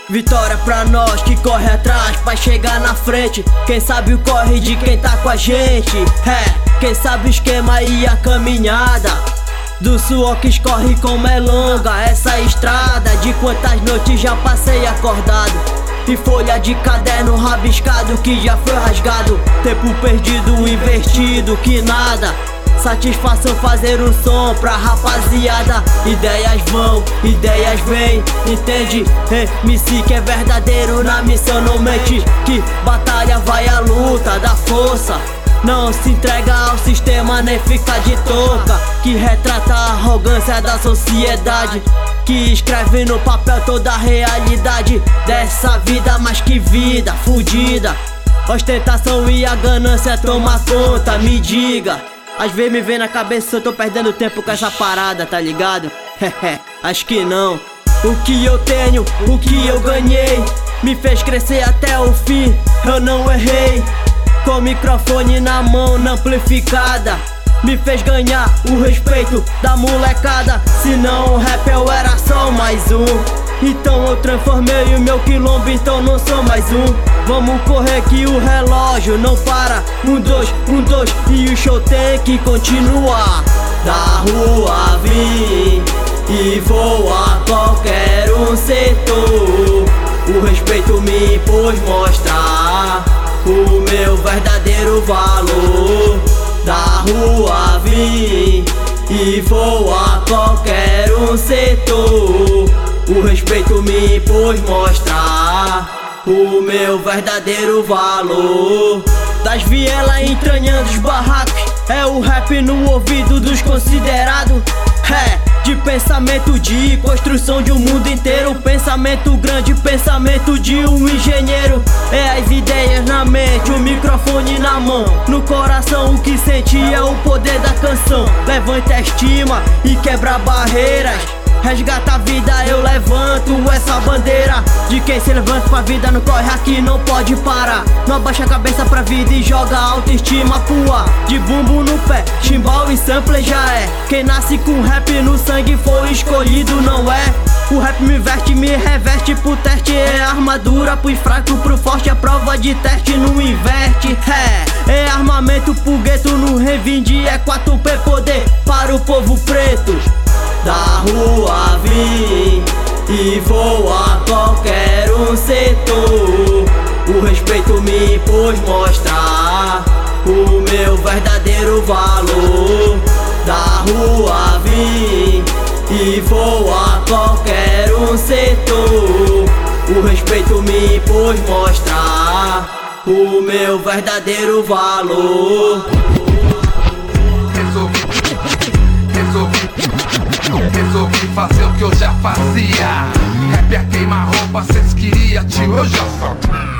Vitória pra nós que corre atrás pra chegar na frente. Quem sabe o corre de quem tá com a gente. Quem sabe o esquema e a caminhada do suor que escorre como é longa essa estrada. De quantas noites já passei acordado e folha de caderno rabiscado que já foi rasgado. Tempo perdido, investido, que nada. Satisfação fazer um som pra rapaziada. Ideias vão, ideias vêm, entende? MC que é verdadeiro na missão não mente. Que batalha vai a luta da força, não se entrega ao sistema nem fica de touca. Que retrata a arrogância da sociedade, que escreve no papel toda a realidade dessa vida, mas que vida fudida. Ostentação e a ganância toma conta, me diga. Às vezes me vem na cabeça se eu tô perdendo tempo com essa parada, tá ligado? Acho que não. O que eu tenho, o que eu ganhei, me fez crescer até o fim, eu não errei. Com o microfone na mão, na amplificada, me fez ganhar o respeito da molecada. Se não o rap eu era só mais um, então eu transformei o meu quilombo, então não sou mais um. Vamos correr que o relógio não para. 1, 2, 1, 2 e o show tem que continuar. Da rua vim e vou a qualquer um setor. O respeito me impôs mostrar o meu verdadeiro valor. Da rua vim e vou a qualquer um setor. O respeito me impôs mostrar o meu verdadeiro valor. Das vielas entranhando os barracos, é o rap no ouvido dos considerados. De pensamento de construção de um mundo inteiro. Pensamento grande, pensamento de um engenheiro. É as ideias na mente, o microfone na mão. No coração o que sente é o poder da canção. Levanta a estima e quebra barreiras. Resgata a vida, eu levanto essa bandeira de quem se levanta pra vida, não corre aqui, não pode parar. Não abaixa a cabeça pra vida e joga autoestima pro ar. De bumbo no pé, chimbal e sample já é. Quem nasce com rap no sangue foi escolhido, não é? O rap me veste, me reveste pro teste. É armadura pro fraco, pro forte, é prova de teste, não inverte. É armamento pro gueto, não revinde. É 4P poder para o povo preto. Da rua vim e vou a qualquer um setor. O respeito me impôs mostrar o meu verdadeiro valor. Da rua vim e vou a qualquer um setor. O respeito me impôs mostrar o meu verdadeiro valor. Resolvi fazer o que eu já fazia. Rap é queima-roupa, cês queria, tio, eu já sabia.